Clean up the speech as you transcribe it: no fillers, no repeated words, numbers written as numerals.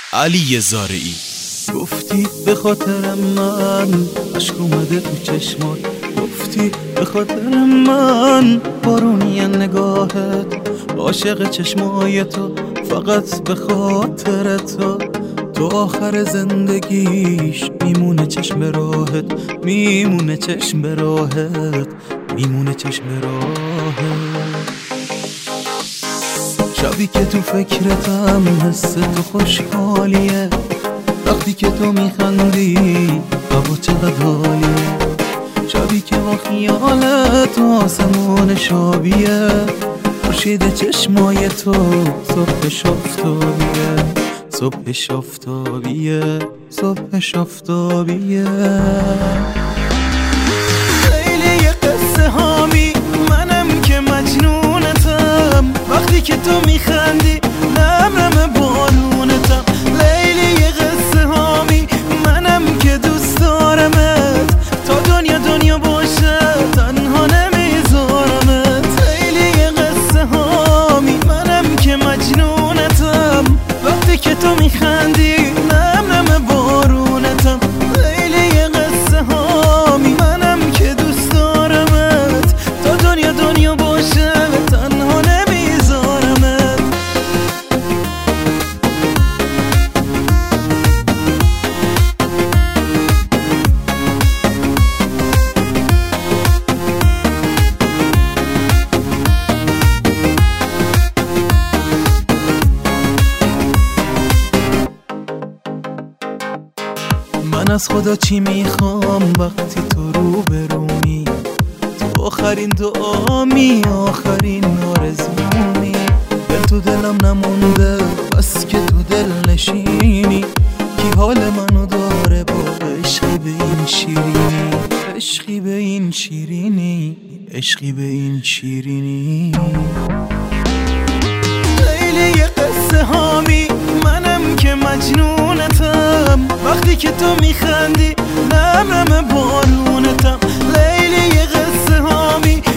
علی زارعی. گفتی به خاطر من عشق اومده تو چشمات، گفتی به خاطر من بارونی نگاهت، عاشق چشمای تو فقط به خاطر تو آخر زندگیش میمونه چشم راهت، میمونه چشم راهت، میمونه چشم راهت. شبی که تو فکرتم حس تو خوشحالیه، وقتی که تو میخندی هوا چقدر حالیه، شبی که با خیالت آسمون شابیه، خورشید چشمای تو صبح شافتابیه، صبح شافتابیه، صبح شافتابیه. خیلی قصه هامی منم که مجنونتم، وقتی که تو میخندی نمرم بارونتم. لیلی قصه هامی منم که دوست دارمت، تا دنیا باشه تنها نمیذارمت. لیلی قصه هامی منم که مجنونتم، وقتی که تو میخندی نمرم بارونتم. لیلی قصه هامی منم که دوست دارمت، تا دنیا باشه تنها نمیذارمت. من از خدا چی میخوام وقتی تو رو برونی، تو آخرین دعامی، آخرین آرزومی. دل تو دلم نمونده بس که تو دل نشینی، کی حال منو داره با عشقی به این شیرینی، عشقی به این شیرینی، عشقی به این شیرینی. لیلی قصه هامی منم که مجنونتم، وقتی که تو میخندی نمرم بارونتم. لیلی قصه هامی